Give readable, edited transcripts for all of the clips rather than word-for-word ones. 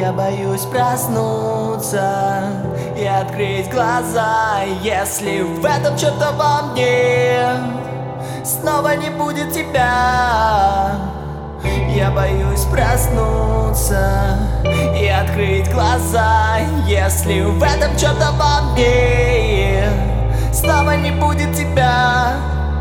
Я боюсь проснуться и открыть глаза, если в этом что-то во мне снова не будет тебя. Я боюсь проснуться и открыть глаза, если в этом что-то во мне снова не будет тебя.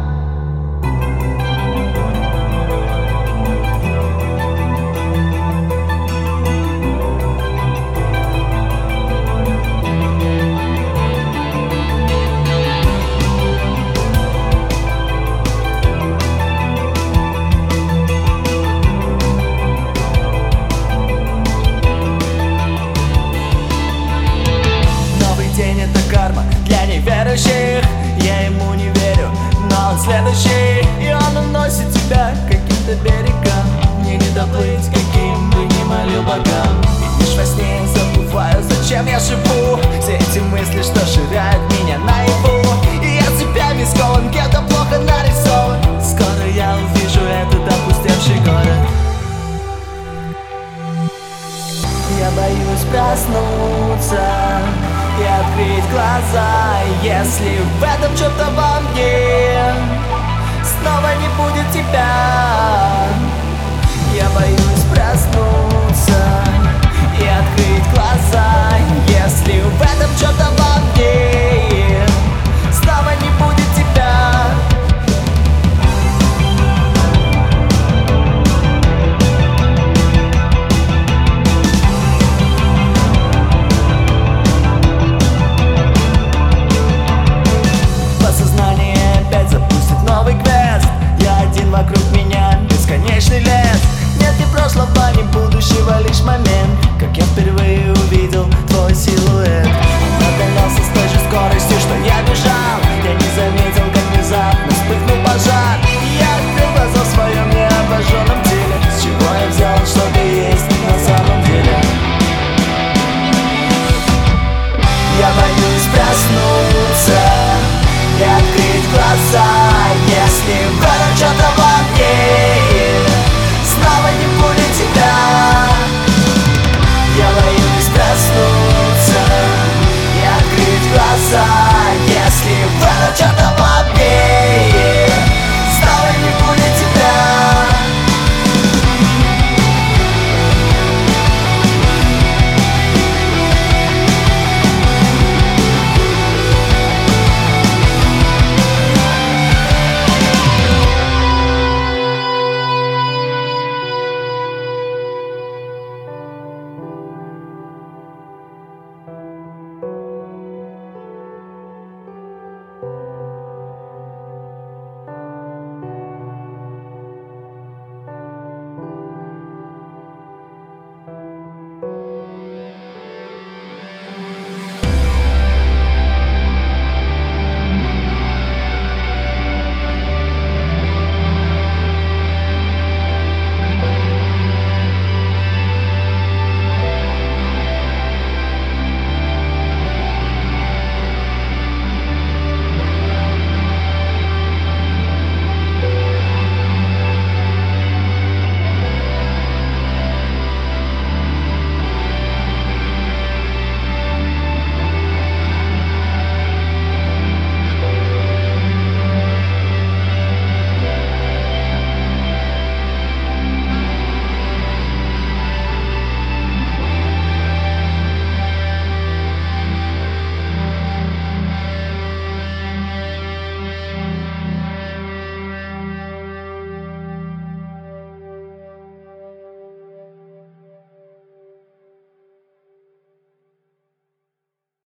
День — это карма для неверующих. Я ему не верю, но он следующий. И он уносит тебя к каким-то берегам. Мне не доплыть, каким бы ни молил богам. И лишь во сне я забываю, зачем я живу. Все эти мысли, что ширяют меня наяву. И я цепями скован, где-то плохо нарисован. Скоро я увижу этот опустевший город. Я боюсь проснуться и открыть глаза, если в этом что-то во мне снова не будет тебя. Я боюсь проснуться